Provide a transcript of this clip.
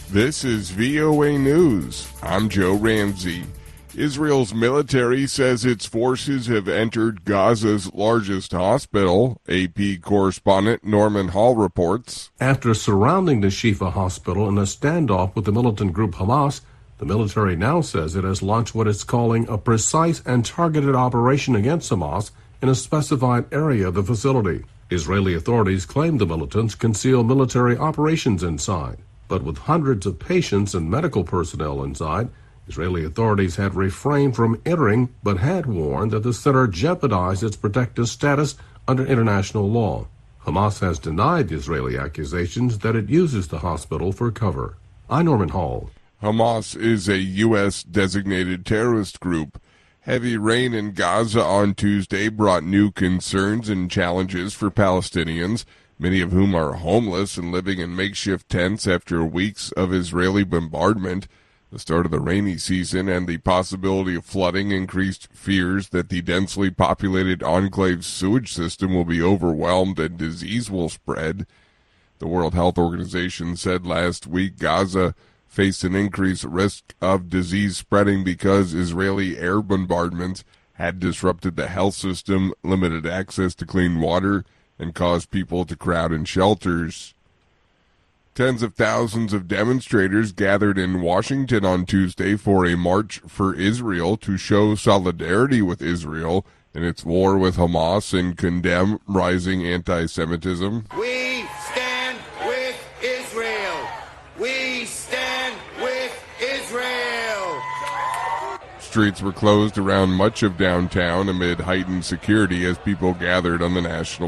This is VOA News. I'm Joe Ramsey. Israel's military says its forces have entered Gaza's largest hospital, AP correspondent Norman Hall reports. After surrounding the Shifa hospital in a standoff with the militant group Hamas, the military now says it has launched what it's calling a precise and targeted operation against Hamas in a specified area of the facility. Israeli authorities claim the militants conceal military operations inside. But with hundreds of patients and medical personnel inside, Israeli authorities had refrained from entering but had warned that the center jeopardized its protective status under international law. Hamas has denied the Israeli accusations that it uses the hospital for cover. I'm Norman Hall. Hamas is a U.S. designated terrorist group. Heavy rain in Gaza on Tuesday brought new concerns and challenges for Palestinians, many of whom are homeless and living in makeshift tents after weeks of Israeli bombardment. The start of the rainy season and the possibility of flooding increased fears that the densely populated enclave's sewage system will be overwhelmed and disease will spread. The World Health Organization said last week Gaza faced an increased risk of disease spreading because Israeli air bombardments had disrupted the health system, limited access to clean water, and caused people to crowd in shelters. Tens of thousands of demonstrators gathered in Washington on Tuesday for a march for Israel to show solidarity with Israel in its war with Hamas and condemn rising anti-Semitism. We stand with Israel. We stand with Israel. Streets were closed around much of downtown amid heightened security as people gathered on the National